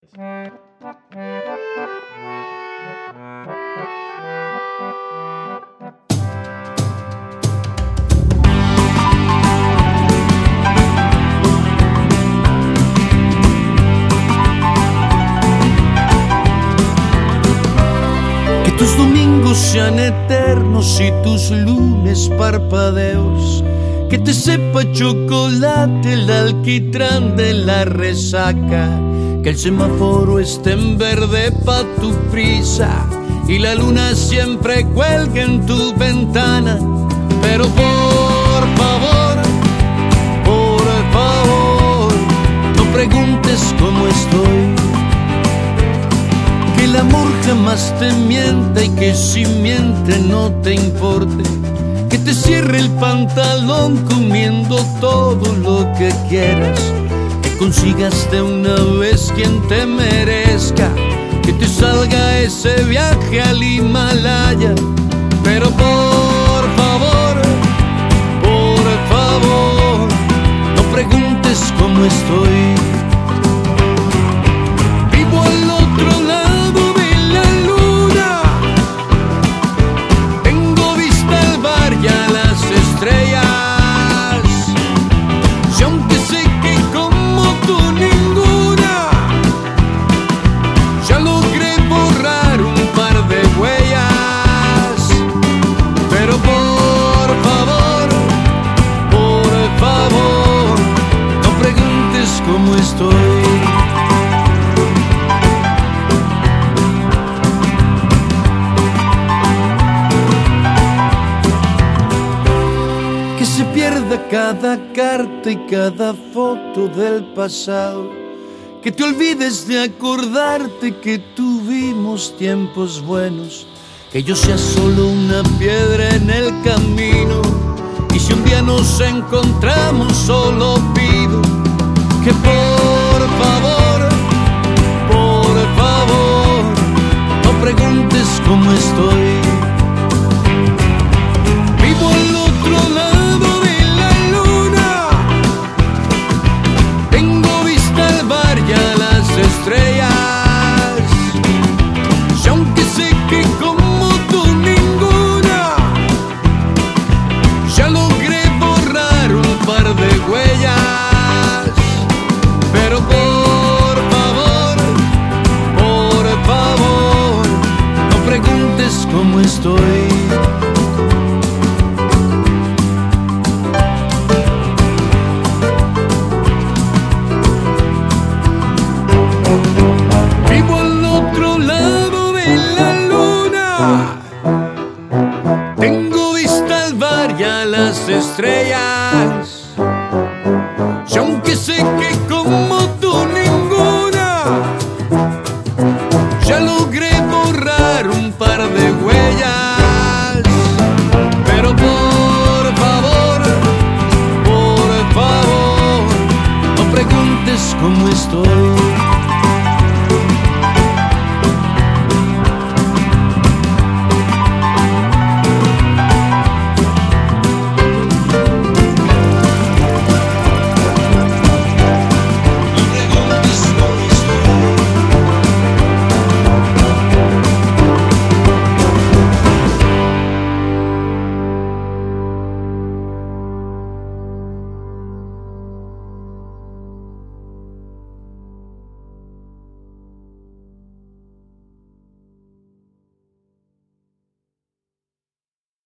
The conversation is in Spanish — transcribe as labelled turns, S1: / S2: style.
S1: Que tus domingos sean eternos y tus lunes parpadeos. Que te sepa chocolate el alquitrán de la resaca. Que el semáforo esté en verde pa' tu prisa y la luna siempre cuelgue en tu ventana. Pero por favor, no preguntes cómo estoy. Que el amor jamás te mienta y que si miente no te importe. Que te cierre el pantalón comiendo todo lo que quieras. Que consigas de una vez quien te merezca. Que te salga ese viaje al Himalaya. Pero por favor, no preguntes cómo estoy. Vivo al otro lado de la luna. Tengo vista al bar y a las estrellas. Si aunque sé que como tú ninguna, ya logré borrar un par de huellas. Pero por favor, no preguntes cómo estoy. Que se pierda cada carta y cada foto del pasado. Que te olvides de acordarte que tuvimos tiempos buenos. Que yo sea solo una piedra en el camino. Y si un día nos encontramos, solo pido que por favor